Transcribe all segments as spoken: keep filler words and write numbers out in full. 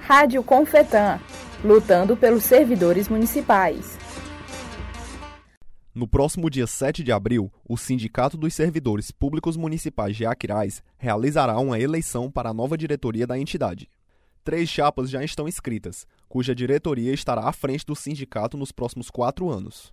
Rádio Confetan, lutando pelos servidores municipais. No próximo dia sete de abril, o Sindicato dos Servidores Públicos Municipais de Aquiraz realizará uma eleição para a nova diretoria da entidade. Três chapas já estão inscritas, cuja diretoria estará à frente do sindicato nos próximos quatro anos.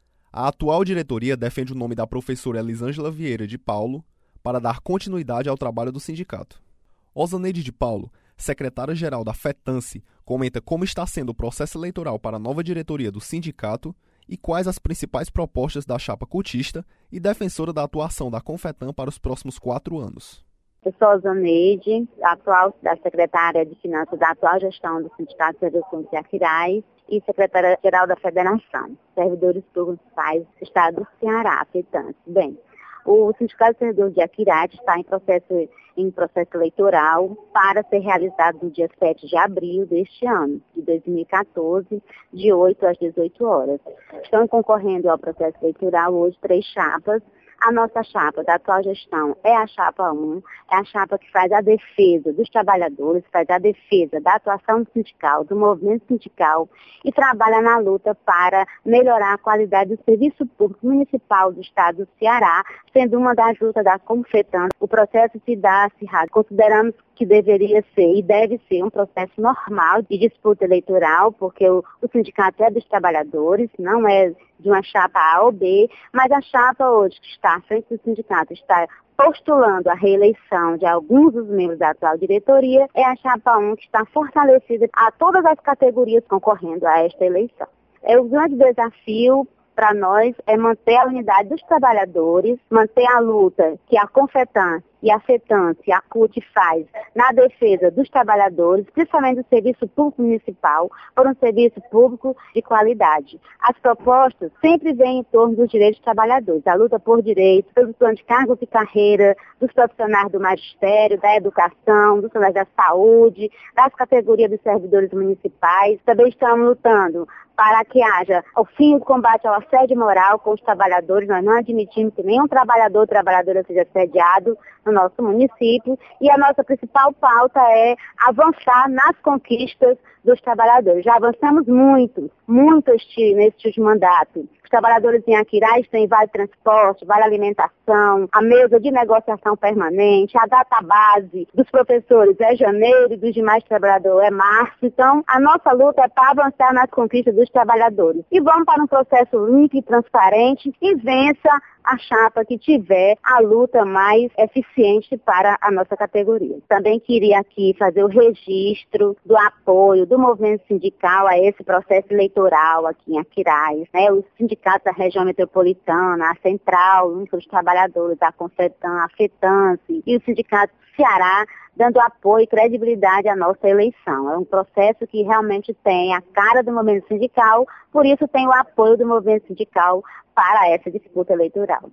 A atual diretoria defende o nome da professora Elisângela Vieira de Paulo para dar continuidade ao trabalho do sindicato. Osaneide de Paulo, secretária-geral da FETANCE, comenta como está sendo o processo eleitoral para a nova diretoria do sindicato e quais as principais propostas da chapa cultista e defensora da atuação da Confetan para os próximos quatro anos. Eu sou Osaneide, atual da secretária de Finanças da atual gestão do Sindicato de Servidores de Aquiraz e secretária-geral da Federação, Servidores Públicos Municipais do Estado do Ceará, FETANCE. Bem, o Sindicato de Servidores de Aquiraz está em processo, em processo eleitoral para ser realizado no dia sete de abril deste ano, de dois mil e quatorze, de oito às dezoito horas. Estão concorrendo ao processo eleitoral hoje três chapas. A nossa chapa da atual gestão é a chapa um, é a chapa que faz a defesa dos trabalhadores, faz a defesa da atuação sindical, do movimento sindical e trabalha na luta para melhorar a qualidade do serviço público municipal do Estado do Ceará, sendo uma das lutas da Confetan. O processo se dá acirrado. Consideramos que deveria ser e deve ser um processo normal de disputa eleitoral, porque o, o sindicato é dos trabalhadores, não é de uma chapa A ou B, mas a chapa hoje que está à frente do sindicato está postulando a reeleição de alguns dos membros da atual diretoria, é a chapa um que está fortalecida a todas as categorias concorrendo a esta eleição. É o grande desafio para nós é manter a unidade dos trabalhadores, manter a luta que a Confetan e a FETANCE e a CUT faz na defesa dos trabalhadores, principalmente do serviço público municipal, por um serviço público de qualidade. As propostas sempre vêm em torno dos direitos dos trabalhadores, a luta por direitos, pelo plano de cargos e carreira, dos profissionais do magistério, da educação, dos profissionais da saúde, das categorias dos servidores municipais. Também estamos lutando para que haja o fim do combate ao assédio moral com os trabalhadores. Nós não admitimos que nenhum trabalhador ou trabalhadora seja assediado no nosso município, e a nossa principal pauta é avançar nas conquistas dos trabalhadores. Já avançamos muito, muito este, neste último mandato. Os trabalhadores em Aquiraz têm vale transporte, vale alimentação, a mesa de negociação permanente, a database dos professores é janeiro e dos demais trabalhadores é março. Então, a nossa luta é para avançar nas conquistas dos trabalhadores. E vamos para um processo limpo e transparente e vença a chapa que tiver a luta mais eficiente para a nossa categoria. Também queria aqui fazer o registro do apoio do movimento sindical a esse processo eleitoral aqui em Aquiraz, né? Os sindicatos da região metropolitana, a Central, o Núcleo dos Trabalhadores, a Confetan, a FETANCE e o Sindicato do Ceará, dando apoio e credibilidade à nossa eleição. É um processo que realmente tem a cara do movimento sindical, por isso tem o apoio do movimento sindical para essa disputa eleitoral.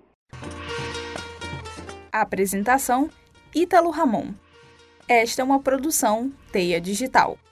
Apresentação: Ítalo Ramon. Esta é uma produção Teia Digital.